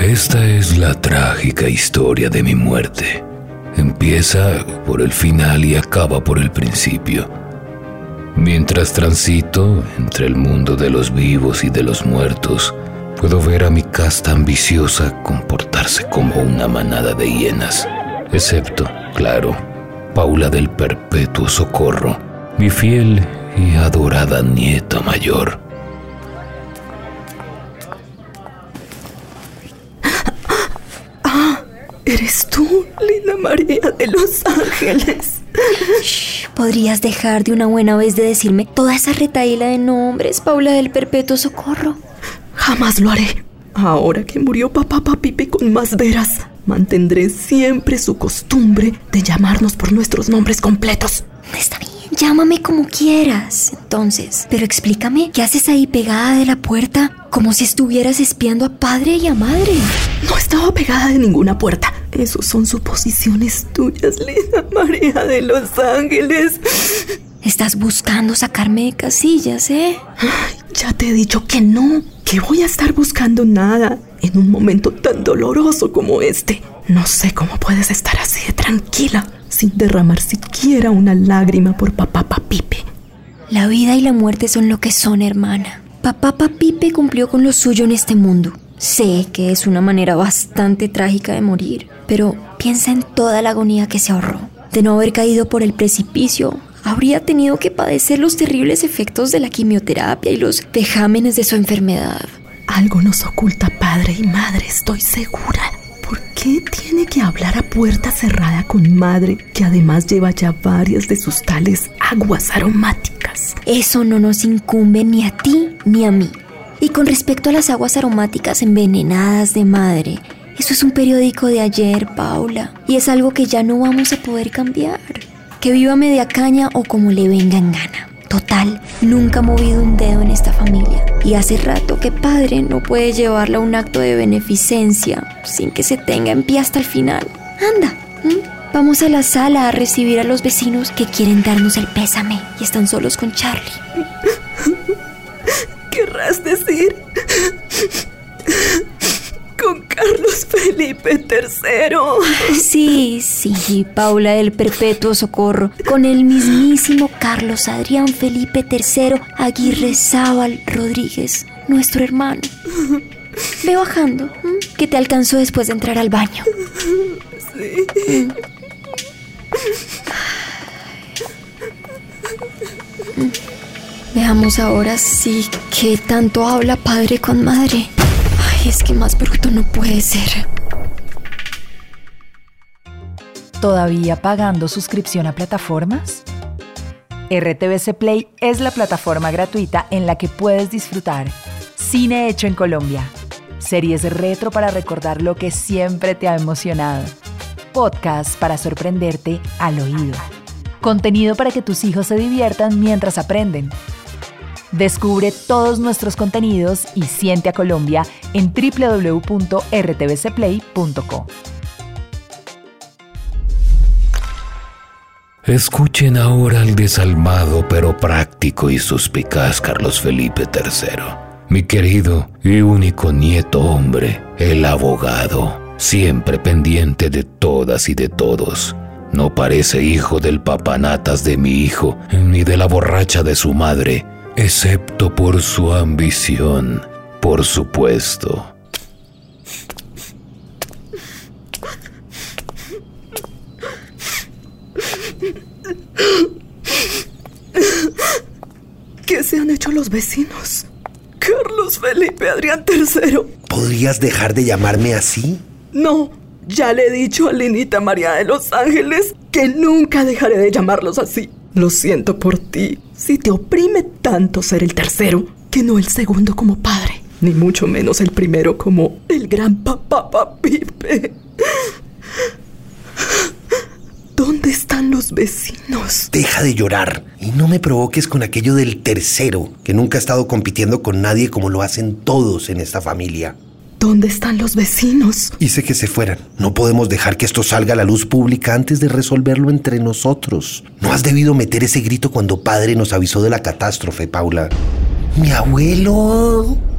Esta es la trágica historia de mi muerte. Empieza por el final y acaba por el principio. Mientras transito entre el mundo de los vivos y de los muertos, puedo ver a mi casta ambiciosa comportarse como una manada de hienas. Excepto, claro, Paula del Perpetuo Socorro, mi fiel y adorada nieta mayor. ¿Eres tú, Linda María de los Ángeles? Shh, ¿podrías dejar de una buena vez de decirme toda esa retahíla de nombres, Paula del Perpetuo Socorro? Jamás lo haré. Ahora que murió papá Pipe con más veras, mantendré siempre su costumbre de llamarnos por nuestros nombres completos. Está bien, llámame como quieras, entonces. Pero explícame, ¿qué haces ahí pegada de la puerta? Como si estuvieras espiando a padre y a madre. No estaba pegada de ninguna puerta. Esos son suposiciones tuyas, Linda María de los Ángeles. Estás buscando sacarme de casillas, ¿eh? Ay, ya te he dicho que no, que voy a estar buscando nada en un momento tan doloroso como este. No sé cómo puedes estar así de tranquila, sin derramar siquiera una lágrima por papá Pipe. La vida y la muerte son lo que son, hermana. Papá Pipe cumplió con lo suyo en este mundo. Sé que es una manera bastante trágica de morir, pero piensa en toda la agonía que se ahorró. De no haber caído por el precipicio, habría tenido que padecer los terribles efectos de la quimioterapia y los vejámenes de su enfermedad. Algo nos oculta padre y madre, estoy segura. ¿Por qué tiene que hablar a puerta cerrada con madre, que además lleva ya varias de sus tales aguas aromáticas? Eso no nos incumbe ni a ti ni a mí. Y con respecto a las aguas aromáticas envenenadas de madre, eso es un periódico de ayer, Paula, y es algo que ya no vamos a poder cambiar. Que viva media caña o como le venga en gana. Total, nunca ha movido un dedo en esta familia. Y hace rato que padre no puede llevarla a un acto de beneficencia sin que se tenga en pie hasta el final. Anda, vamos a la sala a recibir a los vecinos que quieren darnos el pésame y están solos con Charlie. ¿Querrás decir con Carlos Felipe III? Sí, Paula del Perpetuo Socorro, con el mismísimo Carlos Adrián Felipe III Aguirrezábal Rodríguez, nuestro hermano. Ve bajando, que te alcanzó después de entrar al baño. Sí. Veamos ahora sí qué tanto habla padre con madre. Ay, es que más bruto no puede ser. ¿Todavía pagando suscripción a plataformas? RTVC Play es la plataforma gratuita en la que puedes disfrutar cine hecho en Colombia, series retro para recordar lo que siempre te ha emocionado, podcasts para sorprenderte al oído, contenido para que tus hijos se diviertan mientras aprenden. Descubre todos nuestros contenidos y siente a Colombia en www.rtvcplay.co. Escuchen ahora al desalmado pero práctico y suspicaz Carlos Felipe III, mi querido y único nieto hombre, el abogado, siempre pendiente de todas y de todos. No parece hijo del papanatas de mi hijo, ni de la borracha de su madre, excepto por su ambición, por supuesto. ¿Qué se han hecho los vecinos? Carlos Felipe Adrián III. ¿Podrías dejar de llamarme así? No, ya le he dicho a Linita María de los Ángeles que nunca dejaré de llamarlos así. Lo siento por ti. Si te oprime tanto ser el tercero, que no el segundo como padre, ni mucho menos el primero como el gran papá Pipe. ¿Dónde están los vecinos? Deja de llorar y no me provoques con aquello del tercero, que nunca ha estado compitiendo con nadie como lo hacen todos en esta familia. ¿Dónde están los vecinos? Hice que se fueran. No podemos dejar que esto salga a la luz pública antes de resolverlo entre nosotros. No has debido meter ese grito cuando padre nos avisó de la catástrofe, Paula. ¡Mi abuelo!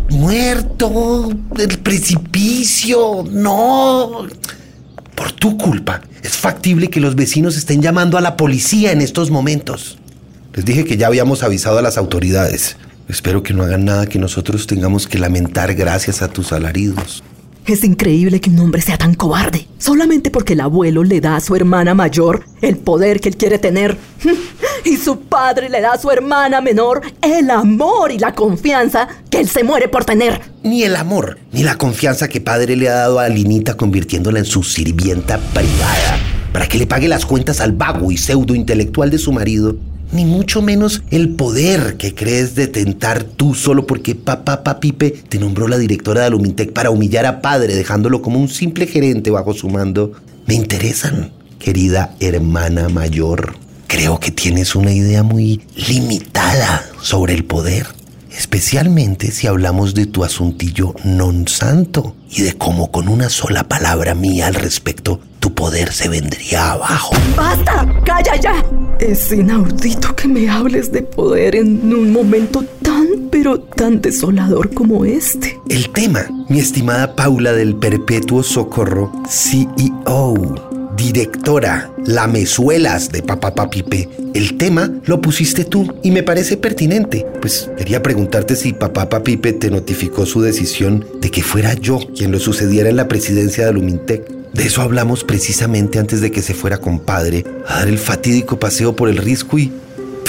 muerto, el precipicio, no. Por tu culpa, es factible que los vecinos estén llamando a la policía en estos momentos. Les dije que ya habíamos avisado a las autoridades. Espero que no hagan nada que nosotros tengamos que lamentar gracias a tus alaridos. Es increíble que un hombre sea tan cobarde, solamente porque el abuelo le da a su hermana mayor el poder que él quiere tener. Y su padre le da a su hermana menor el amor y la confianza que él se muere por tener. Ni el amor, ni la confianza que padre le ha dado a Linita convirtiéndola en su sirvienta privada para que le pague las cuentas al vago y pseudo intelectual de su marido. Ni mucho menos el poder que crees detentar tú solo porque papá Pipe te nombró la directora de Alumintec para humillar a padre, dejándolo como un simple gerente bajo su mando. Me interesan, querida hermana mayor. Creo que tienes una idea muy limitada sobre el poder, especialmente si hablamos de tu asuntillo non santo y de cómo con una sola palabra mía al respecto tu poder se vendría abajo. ¡Basta! ¡Calla ya! Es inaudito que me hables de poder en un momento tan, pero tan desolador como este. El tema, mi estimada Paula del Perpetuo Socorro, CEO, directora, lamezuelas de Papá Pipe. El tema lo pusiste tú y me parece pertinente. Pues quería preguntarte si Papá Pipe te notificó su decisión de que fuera yo quien lo sucediera en la presidencia de Alumintec. De eso hablamos precisamente antes de que se fuera con padre a dar el fatídico paseo por el Risco y...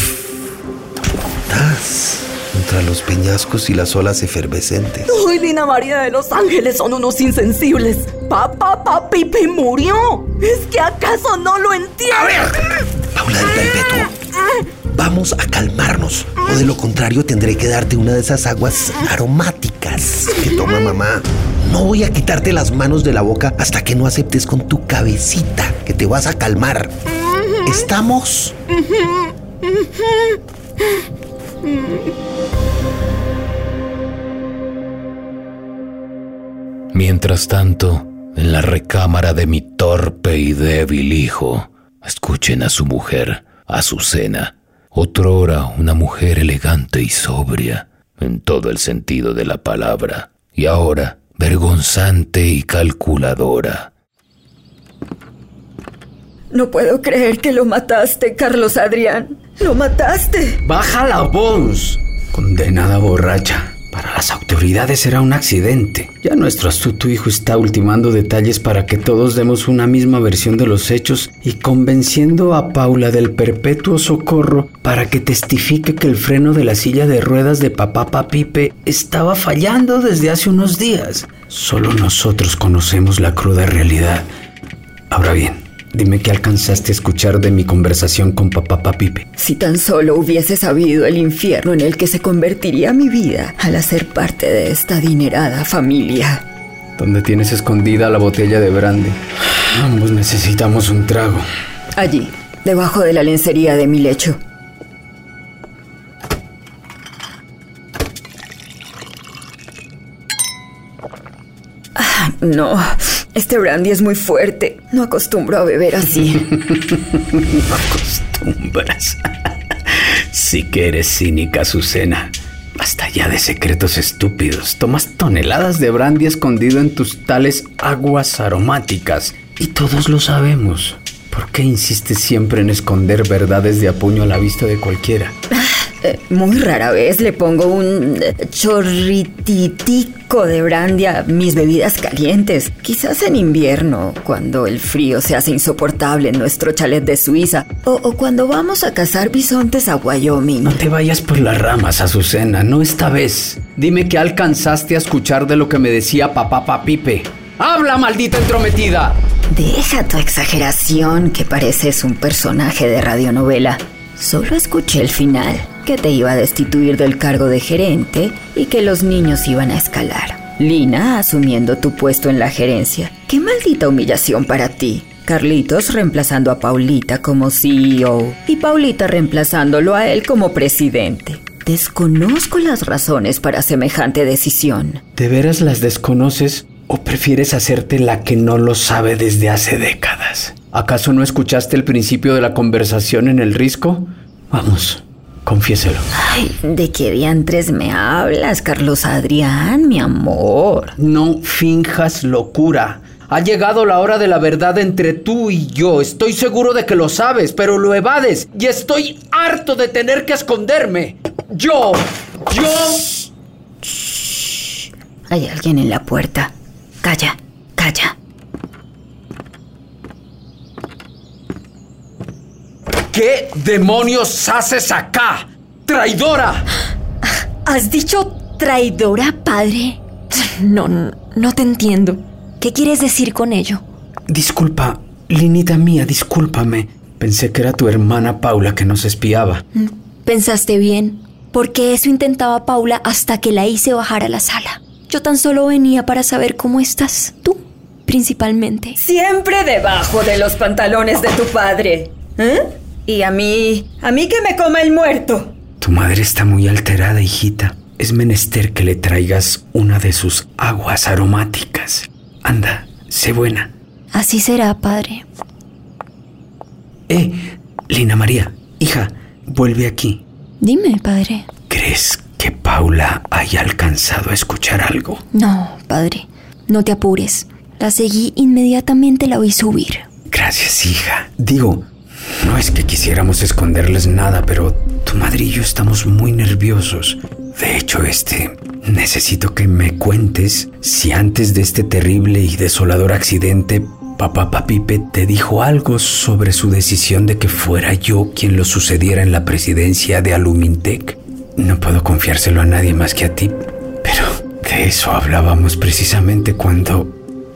¡tas! Contra los peñascos y las olas efervescentes. ¡Ay, Lina María de los Ángeles son unos insensibles! ¡Papá Pipe murió! ¿Es que acaso no lo entiendes? ¡A ver! Paula del Perpetuo, vamos a calmarnos, o de lo contrario tendré que darte una de esas aguas aromáticas que toma mamá. No voy a quitarte las manos de la boca hasta que no aceptes con tu cabecita que te vas a calmar. ¿Estamos? Mientras tanto, en la recámara de mi torpe y débil hijo, escuchen a su mujer, Azucena, otrora una mujer elegante y sobria, en todo el sentido de la palabra, y ahora vergonzante y calculadora. No puedo creer que lo mataste, Carlos Adrián. ¡Lo mataste! ¡Baja la voz! Condenada borracha. Para las autoridades era un accidente. Ya nuestro astuto hijo está ultimando detalles para que todos demos una misma versión de los hechos y convenciendo a Paula del Perpetuo Socorro para que testifique que el freno de la silla de ruedas de Papá Pipe estaba fallando desde hace unos días. Solo nosotros conocemos la cruda realidad. Ahora bien, dime qué alcanzaste a escuchar de mi conversación con Papá Pipe. Si tan solo hubiese sabido el infierno en el que se convertiría mi vida al hacer parte de esta adinerada familia. ¿Dónde tienes escondida la botella de brandy? Ambos necesitamos un trago. Allí, debajo de la lencería de mi lecho. No, este brandy es muy fuerte. No acostumbro a beber así. No acostumbras. Sí que eres cínica, Azucena. Basta ya de secretos estúpidos. Tomas toneladas de brandy escondido en tus tales aguas aromáticas. Y todos lo sabemos. ¿Por qué insistes siempre en esconder verdades de a puño a la vista de cualquiera? Muy rara vez le pongo un chorrititico de brandy a mis bebidas calientes. Quizás en invierno, cuando el frío se hace insoportable en nuestro chalet de Suiza. O cuando vamos a cazar bisontes a Wyoming. No te vayas por las ramas, Azucena, no esta vez. Dime qué alcanzaste a escuchar de lo que me decía Papá Pipe. ¡Habla, maldita entrometida! Deja tu exageración, que pareces un personaje de radionovela. Solo escuché el final, que te iba a destituir del cargo de gerente y que los niños iban a escalar. Lina asumiendo tu puesto en la gerencia. ¡Qué maldita humillación para ti! Carlitos reemplazando a Paulita como CEO y Paulita reemplazándolo a él como presidente. Desconozco las razones para semejante decisión. ¿De veras las desconoces o prefieres hacerte la que no lo sabe desde hace décadas? ¿Acaso no escuchaste el principio de la conversación en el Risco? Vamos, Confiéselo. Ay, ¿de qué diantres me hablas, Carlos Adrián, mi amor? No finjas locura. Ha llegado la hora de la verdad entre tú y yo. Estoy seguro de que lo sabes, pero lo evades. Y estoy harto de tener que esconderme. Yo... Shh. Hay alguien en la puerta. Calla. ¿Qué demonios haces acá? ¡Traidora! ¿Has dicho traidora, padre? No te entiendo. ¿Qué quieres decir con ello? Disculpa, Linita mía, discúlpame. Pensé que era tu hermana Paula que nos espiaba. Pensaste bien, porque eso intentaba Paula hasta que la hice bajar a la sala. Yo tan solo venía para saber cómo estás, tú, principalmente. Siempre debajo de los pantalones de tu padre. Y a mí que me coma el muerto. Tu madre está muy alterada, hijita. Es menester que le traigas una de sus aguas aromáticas. Anda, sé buena. Así será, padre. Lina María, hija, vuelve aquí. Dime, padre. ¿Crees que Paula haya alcanzado a escuchar algo? No, padre, no te apures. La seguí inmediatamente, la oí subir. Gracias, hija. Digo, no es que quisiéramos esconderles nada, pero tu madre y yo estamos muy nerviosos. De hecho, necesito que me cuentes si antes de este terrible y desolador accidente, papá Papipe te dijo algo sobre su decisión de que fuera yo quien lo sucediera en la presidencia de Alumintec. No puedo confiárselo a nadie más que a ti, pero de eso hablábamos precisamente cuando...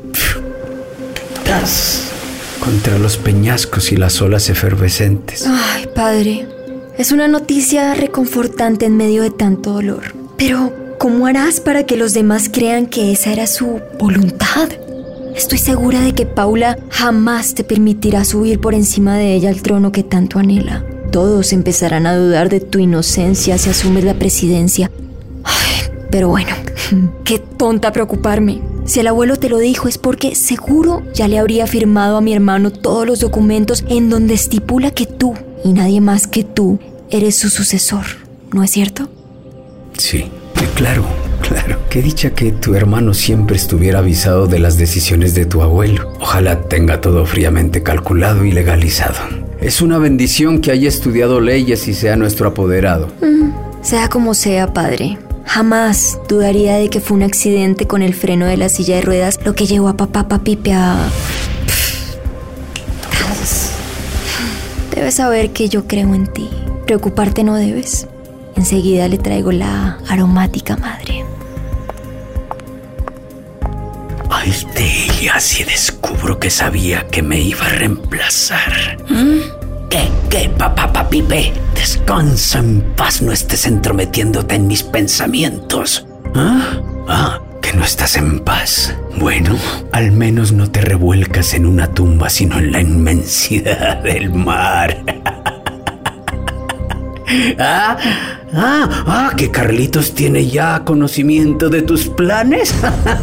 contra los peñascos y las olas efervescentes. Ay, padre, es una noticia reconfortante en medio de tanto dolor. Pero, ¿cómo harás para que los demás crean que esa era su voluntad? Estoy segura de que Paula jamás te permitirá subir por encima de ella al trono que tanto anhela. Todos empezarán a dudar de tu inocencia si asumes la presidencia. Ay, pero bueno, qué tonta preocuparme. Si el abuelo te lo dijo es porque seguro ya le habría firmado a mi hermano todos los documentos en donde estipula que tú, y nadie más que tú, eres su sucesor, ¿no es cierto? Sí, claro. Qué dicha que tu hermano siempre estuviera avisado de las decisiones de tu abuelo. Ojalá tenga todo fríamente calculado y legalizado. Es una bendición que haya estudiado leyes y sea nuestro apoderado. Sea como sea, padre. Jamás dudaría de que fue un accidente con el freno de la silla de ruedas lo que llevó a papá Papipe a... Debes saber que yo creo en ti. Preocuparte no debes. Enseguida le traigo la aromática madre. Ay, de ella si descubro que sabía que me iba a reemplazar. ¿Qué, papá Papipe? Descansa en paz, no estés entrometiéndote en mis pensamientos. ¿Que no estás en paz? Bueno, al menos no te revuelcas en una tumba, sino en la inmensidad del mar. ¿Que Carlitos tiene ya conocimiento de tus planes?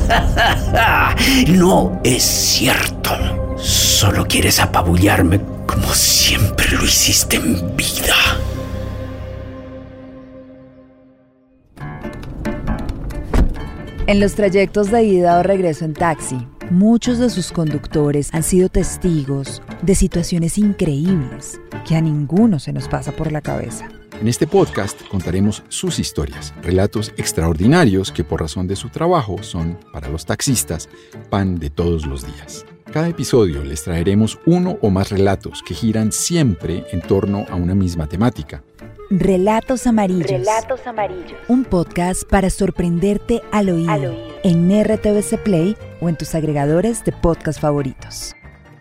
No es cierto. Solo quieres apabullarme como siempre lo hiciste en vida. En los trayectos de ida o regreso en taxi, muchos de sus conductores han sido testigos de situaciones increíbles que a ninguno se nos pasa por la cabeza. En este podcast contaremos sus historias, relatos extraordinarios que por razón de su trabajo son, para los taxistas, pan de todos los días. Cada episodio les traeremos uno o más relatos que giran siempre en torno a una misma temática. Relatos Amarillos. Un podcast para sorprenderte al oído. En RTVC Play o en tus agregadores de podcast favoritos.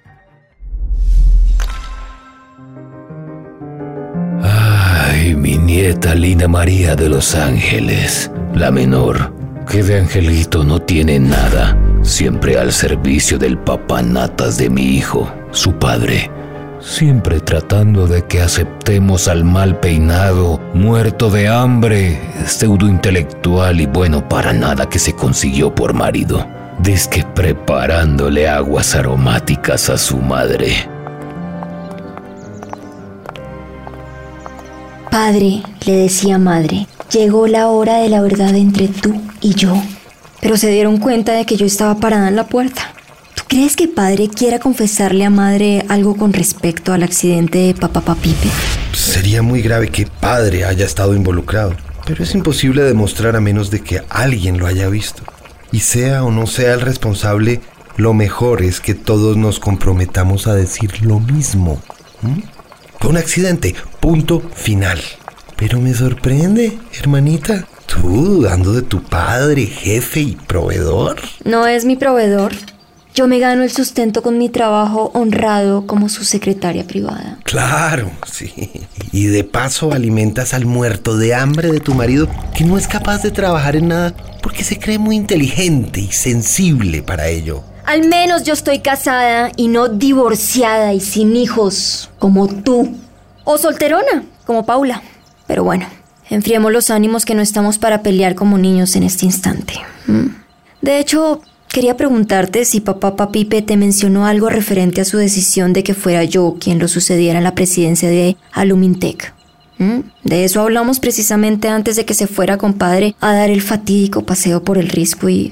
Ay, mi nieta Lina María de Los Ángeles, la menor, que de angelito no tiene nada, siempre al servicio del papanatas de mi hijo, su padre, siempre tratando de que aceptemos al mal peinado, muerto de hambre, pseudointelectual y bueno para nada que se consiguió por marido, dizque preparándole aguas aromáticas a su madre. Padre, le decía madre, llegó la hora de la verdad entre tú y yo. Pero se dieron cuenta de que yo estaba parada en la puerta. ¿Tú crees que padre quiera confesarle a madre algo con respecto al accidente de Papá Pipe? Sería muy grave que padre haya estado involucrado, pero es imposible demostrar a menos de que alguien lo haya visto. Y sea o no sea el responsable, lo mejor es que todos nos comprometamos a decir lo mismo. Fue un accidente, punto final. Pero me sorprende, hermanita. ¿Tú dudando de tu padre, jefe y proveedor? No es mi proveedor. Yo me gano el sustento con mi trabajo honrado como su secretaria privada. Claro, sí. Y de paso alimentas al muerto de hambre de tu marido, que no es capaz de trabajar en nada porque se cree muy inteligente y sensible para ello. Al menos yo estoy casada y no divorciada y sin hijos, como tú. O solterona, como Paula. Pero bueno, enfriemos los ánimos, que no estamos para pelear como niños en este instante. De hecho, quería preguntarte si Papá Pipe te mencionó algo referente a su decisión de que fuera yo quien lo sucediera en la presidencia de Alumintec. De eso hablamos precisamente antes de que se fuera, compadre, a dar el fatídico paseo por el Risco y...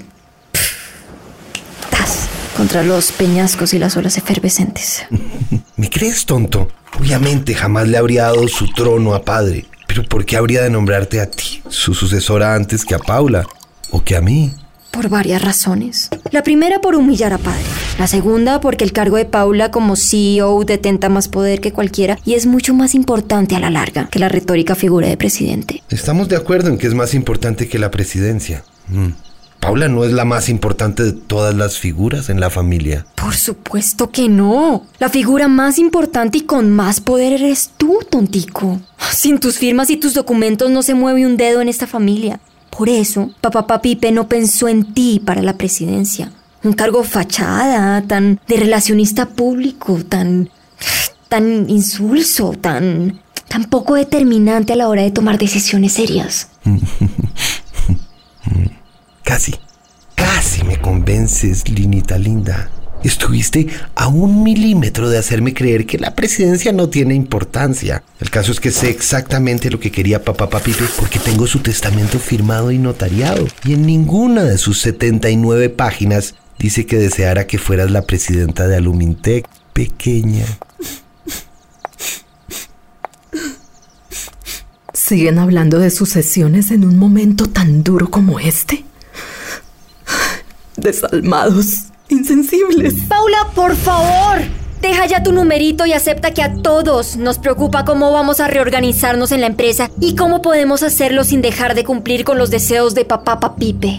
¡tas! Contra los peñascos y las olas efervescentes. ¿Me crees, tonto? Obviamente jamás le habría dado su trono a padre. ¿Pero por qué habría de nombrarte a ti, su sucesora, antes que a Paula? ¿O que a mí? Por varias razones. La primera, por humillar a padre. La segunda, porque el cargo de Paula como CEO detenta más poder que cualquiera y es mucho más importante a la larga que la retórica figura de presidente. Estamos de acuerdo en que es más importante que la presidencia. Paula no es la más importante de todas las figuras en la familia. Por supuesto que no. La figura más importante y con más poder eres tú, tontico. Sin tus firmas y tus documentos no se mueve un dedo en esta familia. Por eso, Papá Pipe no pensó en ti para la presidencia. Un cargo fachada, tan de relacionista público, tan insulso, tan poco determinante a la hora de tomar decisiones serias. Casi me convences, Linita linda. Estuviste a 1 milímetro de hacerme creer que la presidencia no tiene importancia. El caso es que sé exactamente lo que quería Papá Pipe porque tengo su testamento firmado y notariado. Y en ninguna de sus 79 páginas dice que deseara que fueras la presidenta de Alumintec, pequeña. ¿Siguen hablando de sucesiones en un momento tan duro como este? Desalmados, insensibles. Paula, por favor, deja ya tu numerito y acepta que a todos nos preocupa cómo vamos a reorganizarnos en la empresa y cómo podemos hacerlo sin dejar de cumplir con los deseos de Papá Pipe.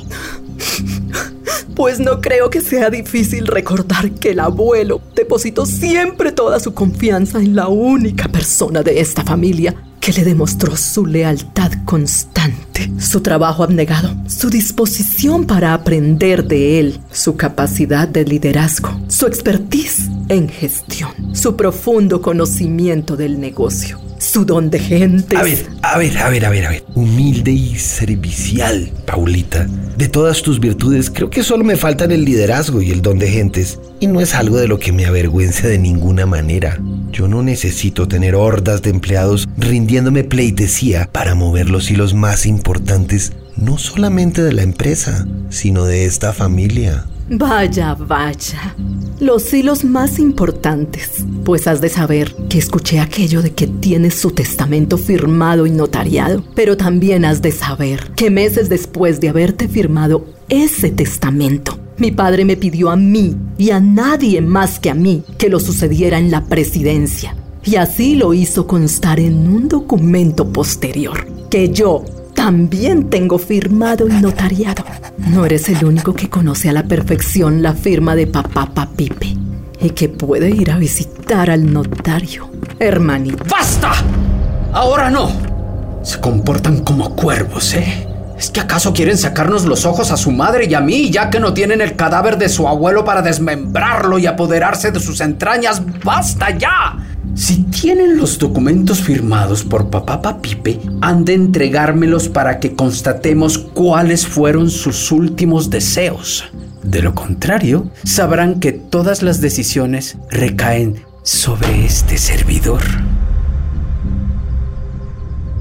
Pues no creo que sea difícil recordar que el abuelo depositó siempre toda su confianza en la única persona de esta familia que le demostró su lealtad constante, su trabajo abnegado, su disposición para aprender de él, su capacidad de liderazgo, su expertise en gestión, su profundo conocimiento del negocio, su don de gentes. A ver. Humilde y servicial, Paulita. De todas tus virtudes, creo que solo me faltan el liderazgo y el don de gentes. Y no es algo de lo que me avergüence de ninguna manera. Yo no necesito tener hordas de empleados rindiéndome pleitesía para mover los hilos más importantes, no solamente de la empresa, sino de esta familia. Vaya. Los hilos más importantes. Pues has de saber que escuché aquello de que tienes su testamento firmado y notariado. Pero también has de saber que meses después de haberte firmado ese testamento, mi padre me pidió a mí y a nadie más que a mí que lo sucediera en la presidencia. Y así lo hizo constar en un documento posterior, que yo también tengo firmado y notariado. No eres el único que conoce a la perfección la firma de Papá Pipe y que puede ir a visitar al notario, hermanito. ¡Basta! Ahora no. Se comportan como cuervos, ¿eh? ¿Es que acaso quieren sacarnos los ojos a su madre y a mí, ya que no tienen el cadáver de su abuelo para desmembrarlo y apoderarse de sus entrañas? ¡Basta ya! Si tienen los documentos firmados por Papá Pipe, han de entregármelos para que constatemos cuáles fueron sus últimos deseos. De lo contrario, sabrán que todas las decisiones recaen sobre este servidor.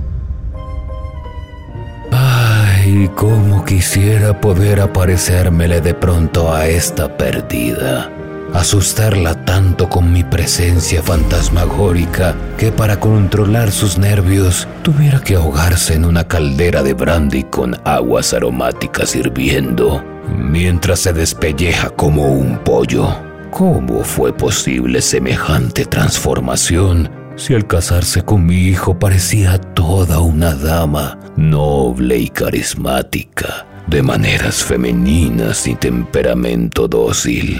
Ay, cómo quisiera poder aparecérmele de pronto a esta perdida, asustarla tanto con mi presencia fantasmagórica que para controlar sus nervios tuviera que ahogarse en una caldera de brandy con aguas aromáticas hirviendo, mientras se despelleja como un pollo. ¿Cómo fue posible semejante transformación si al casarse con mi hijo parecía toda una dama noble y carismática, de maneras femeninas y temperamento dócil?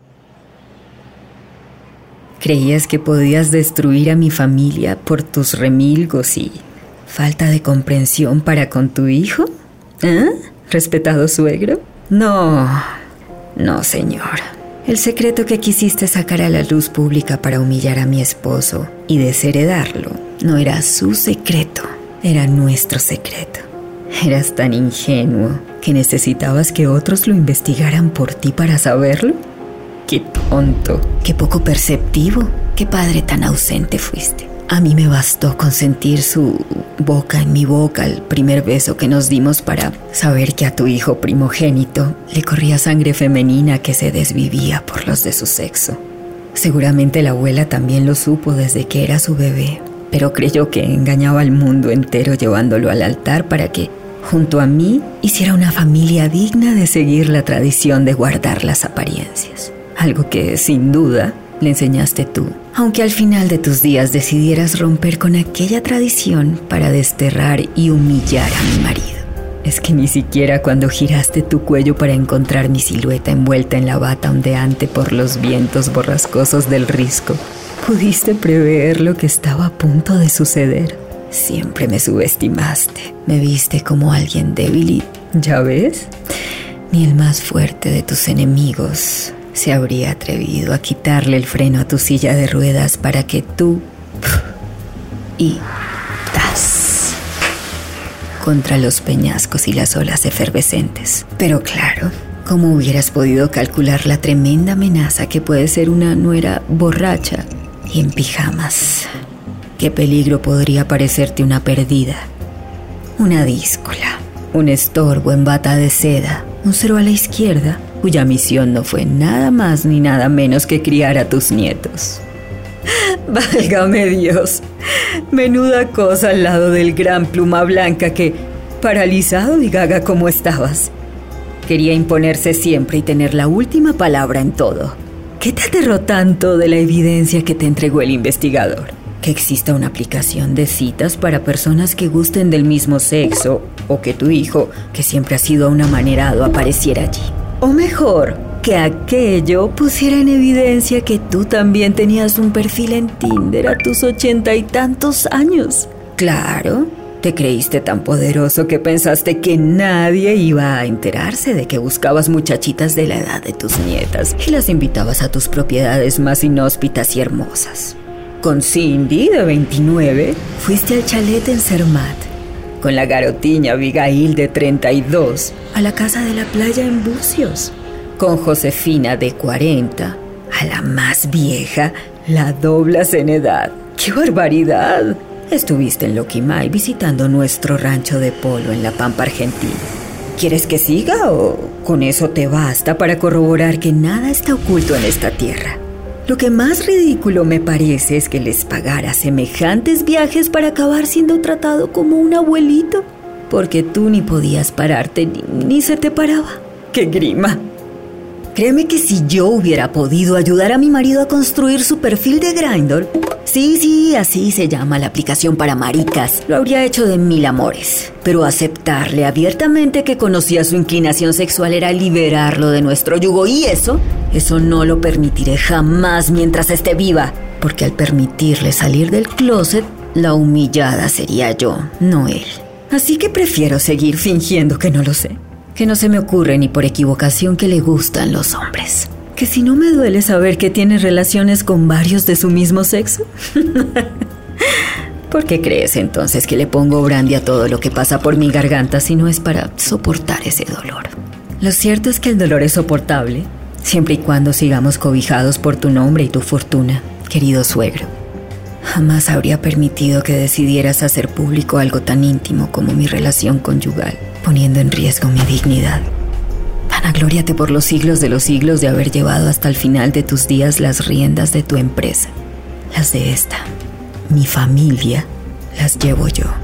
¿Creías que podías destruir a mi familia por tus remilgos y falta de comprensión para con tu hijo? ¿Eh, respetado suegro? No, señor. El secreto que quisiste sacar a la luz pública para humillar a mi esposo y desheredarlo no era su secreto, era nuestro secreto. ¿Eras tan ingenuo que necesitabas que otros lo investigaran por ti para saberlo? ¡Qué tonto! ¡Qué poco perceptivo! ¡Qué padre tan ausente fuiste! A mí me bastó con sentir su boca en mi boca el primer beso que nos dimos para saber que a tu hijo primogénito le corría sangre femenina que se desvivía por los de su sexo. Seguramente la abuela también lo supo desde que era su bebé, pero creyó que engañaba al mundo entero llevándolo al altar para que, junto a mí, hiciera una familia digna de seguir la tradición de guardar las apariencias. Algo que, sin duda, le enseñaste tú, aunque al final de tus días decidieras romper con aquella tradición para desterrar y humillar a mi marido. Es que ni siquiera cuando giraste tu cuello para encontrar mi silueta envuelta en la bata ondeante por los vientos borrascosos del risco, pudiste prever lo que estaba a punto de suceder. Siempre me subestimaste, me viste como alguien débil y, ¿ya ves? Ni el más fuerte de tus enemigos se habría atrevido a quitarle el freno a tu silla de ruedas para que tú y tas contra los peñascos y las olas efervescentes. Pero claro, ¿cómo hubieras podido calcular la tremenda amenaza que puede ser una nuera borracha y en pijamas? ¿Qué peligro podría parecerte una perdida? Una díscola, un estorbo en bata de seda, un cero a la izquierda, cuya misión no fue nada más ni nada menos que criar a tus nietos. Válgame Dios, menuda cosa al lado del gran Pluma Blanca que, paralizado y gaga como estabas, quería imponerse siempre y tener la última palabra en todo. ¿Qué te aterró tanto de la evidencia que te entregó el investigador? Que exista una aplicación de citas para personas que gusten del mismo sexo, o que tu hijo, que siempre ha sido un amanerado, apareciera allí. O mejor, que aquello pusiera en evidencia que tú también tenías un perfil en Tinder a tus 80 y tantos años. Claro, te creíste tan poderoso que pensaste que nadie iba a enterarse de que buscabas muchachitas de la edad de tus nietas y las invitabas a tus propiedades más inhóspitas y hermosas. Con Cindy, de 29, fuiste al chalet en Zermatt. Con la garotiña Abigail, de 32, a la casa de la playa en Bucios. Con Josefina, de 40, a la más vieja, la doblas en edad. ¡Qué barbaridad! Estuviste en Loquimay visitando nuestro rancho de polo en la Pampa Argentina. ¿Quieres que siga o con eso te basta para corroborar que nada está oculto en esta tierra? Lo que más ridículo me parece es que les pagara semejantes viajes para acabar siendo tratado como un abuelito, porque tú ni podías pararte ni se te paraba. ¡Qué grima! Créeme que si yo hubiera podido ayudar a mi marido a construir su perfil de Grindr, sí, así se llama la aplicación para maricas, lo habría hecho de 1000 amores. Pero aceptarle abiertamente que conocía su inclinación sexual era liberarlo de nuestro yugo, y eso no lo permitiré jamás mientras esté viva, porque al permitirle salir del closet, la humillada sería yo, no él. Así que prefiero seguir fingiendo que no lo sé. Que no se me ocurre ni por equivocación que le gustan los hombres. Que si no me duele saber que tiene relaciones con varios de su mismo sexo. ¿Por qué crees entonces que le pongo brandy a todo lo que pasa por mi garganta si no es para soportar ese dolor? Lo cierto es que el dolor es soportable, siempre y cuando sigamos cobijados por tu nombre y tu fortuna, querido suegro. Jamás habría permitido que decidieras hacer público algo tan íntimo como mi relación conyugal, poniendo en riesgo mi dignidad. Vanaglóriate por los siglos de haber llevado hasta el final de tus días las riendas de tu empresa. Las de esta, mi familia, las llevo yo.